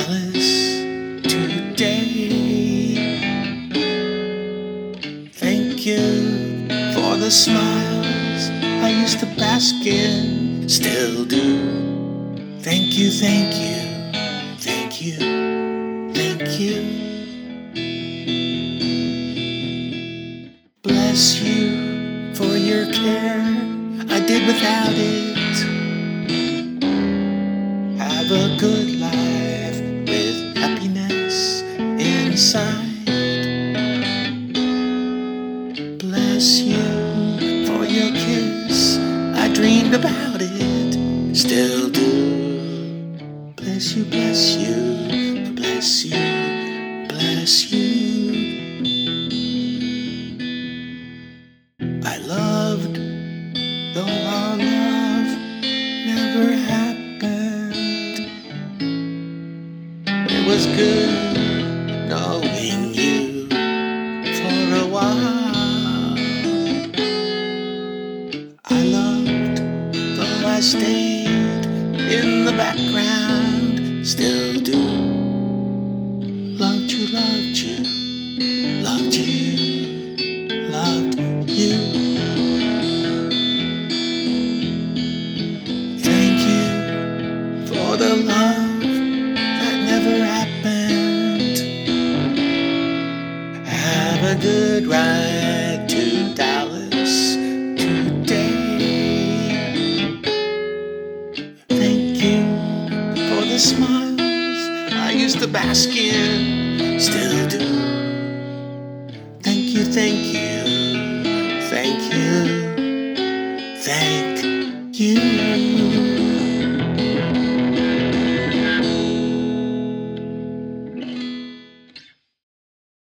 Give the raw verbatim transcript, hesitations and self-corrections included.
Dallas today. Thank you for the smiles I used to bask in, still do. Thank you, thank you, thank you, thank you. Bless you for your care, I did without it. Have a good life with happiness inside. Bless you for your kiss, I dreamed about it, still do. Bless you, bless you, bless you, bless you. I loved, though our love never happened. It was good knowing you for a while. I loved, though I stayed in the background, still do. Loved you, loved you, loved you, loved you. Thank you for the love that never happened. Have a good ride to Dallas today. Thank you for the smiles I used to bask in, still do. Thank you, thank you, thank you, thank you.